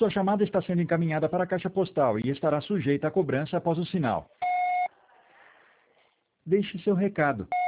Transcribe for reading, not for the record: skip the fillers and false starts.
Sua chamada está sendo encaminhada para a caixa postal e estará sujeita a cobrança após o sinal. Deixe seu recado.